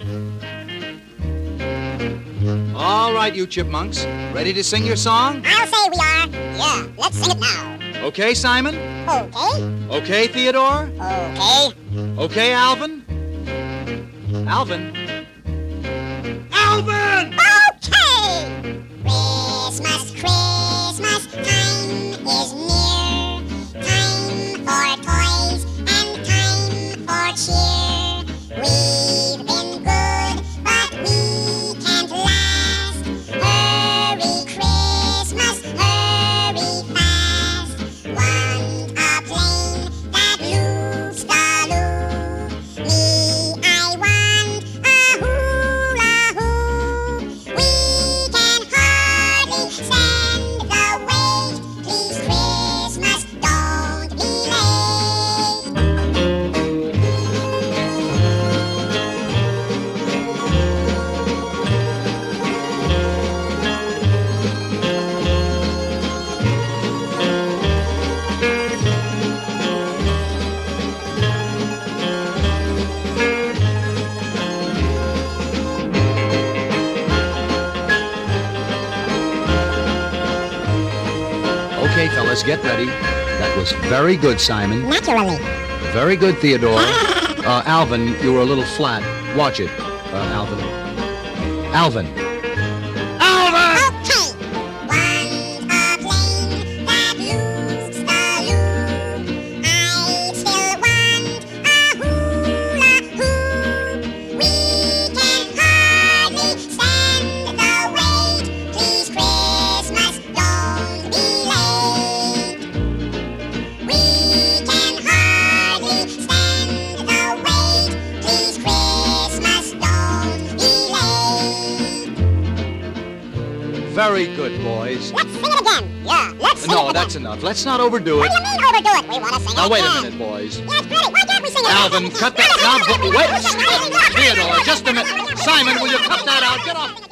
All right, you chipmunks. Ready to sing your song? I'll say we are. Yeah, let's sing it now. Okay, Simon? Okay. Okay, Theodore? Okay. Okay, Alvin? Alvin? Alvin! Okay! Christmas, Christmas, time is near. Time for toys and time for cheer. We've been good, but we can't last. Hurry, Christmas, hurry fast. Want a plane that loops the loop. Me, I want a hula hoop. We can hardly stand the wait. Please, Christmas, don't be Okay, fellas, get ready. That was very good, Simon. naturally. Very good, Theodore. Alvin, you were a little flat. Watch it, Alvin. Alvin. Alvin! Okay. Want a plane that loops the loop. I still want a hula hoop. We can hardly stand the wait. Please, Christmas, don't be late. We can hardly stand the wait. Please, Christmas, don't be late. Very good, boys. Let's sing it again. Yeah, let's sing it No, again. that's enough. Let's not overdo What it. do you mean overdo it? We want to sing it Now, wait a again. minute, boys. Yeah, it's pretty. Why can't we sing it Alvin, again? cut that. Now, wait. Theodore, just a minute. Simon, will you cut that out? Get off.